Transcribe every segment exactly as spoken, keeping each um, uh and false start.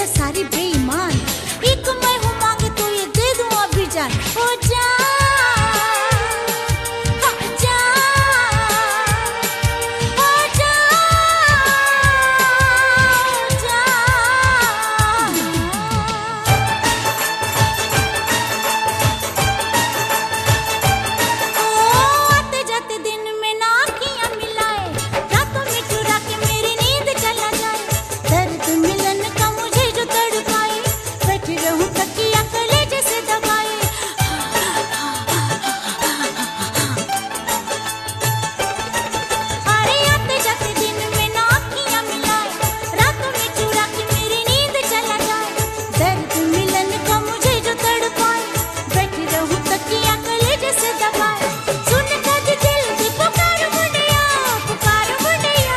है सारी बेईमान। एक मैं हूँ मांगे तो ये दे दूँ अभी जान। ओ जान, हाँ जान, ओ जान, जान। ओ आते जाते दिन में ना आँखियाँ मिलाए, रातों में चुरा के मेरी नींद चला जाए। दर्द मिलन का मुझे जो तड़पाए, बैठी रहूं तकिया कलेजे से दबाए। अरे आते जाते दिन में ना आँखियाँ मिलाए, रातों में चुरा के मेरी नींद चला जाए। दर्द मिलन का मुझे जो तड़पाए, बैठी रहूं तकिया कलेजे से दबाए। सुन कर दिल की पुकार मुंडिया, पुकार मुंडिया।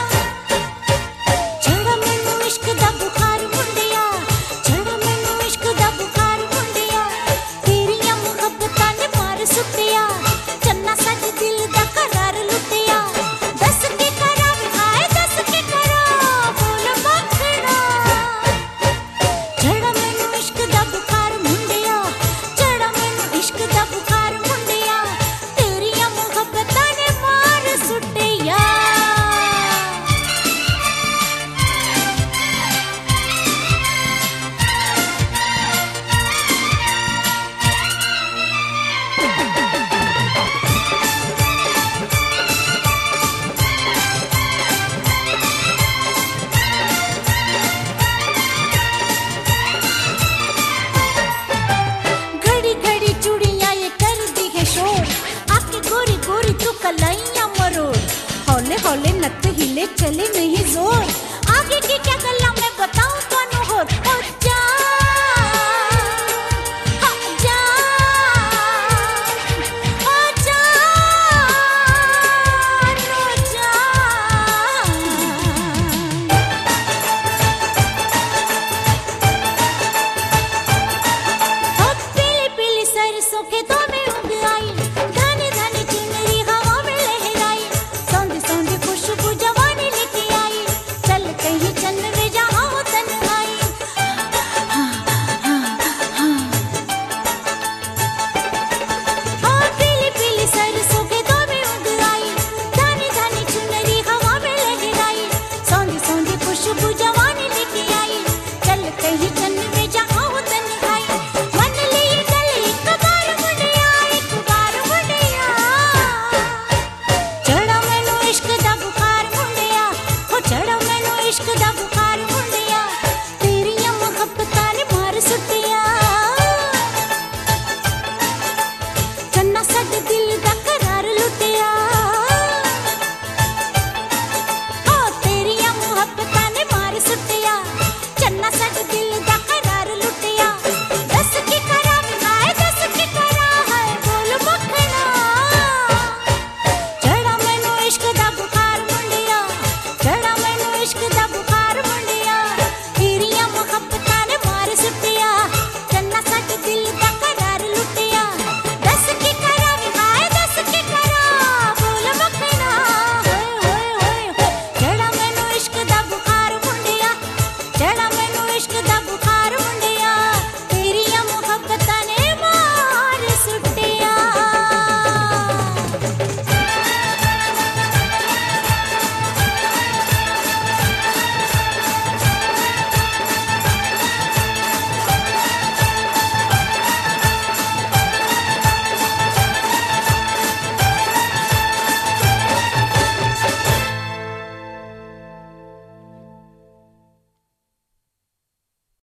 चढ़ा मैनू इश्क दा बुखार मुंडिया, चढ़ा मैनू इश्क दा बुखार मुंडिया। तेरियां मुहब्बतां ने मार सुट्टिया, चन्ना सज दिल दा करार लुटिया। दस के करा वे हाय दस के करा, बोल मखना। चढ़ा मैनू इश्क दा बुखार मुंडिया, चढ़ा मैनू इश्क दा बुखार मुंडिया। तेरियां मुहब्बतां ने मार सुट्टिया। घड़ी घड़ी चूड़ियां ये कर दी है शोर, आके गोरी गोरी तू कलाइयां मरोड़। हौले हौले नत हिले चले नहीं जोर, आगे की क्या गल्ला मैं बताऊं कौन हो। ओ जान, हाँ जान, ओ जान, ओ जान। ओ पीली पीली सरसों खेतों में